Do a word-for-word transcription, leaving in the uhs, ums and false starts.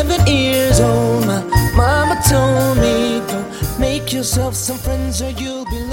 eleven years old. My mama told me, don't make yourself some friends or you'll be